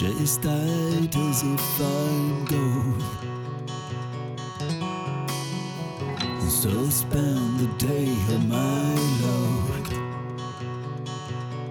chase tight as if I'm gold. So spend the day on my load.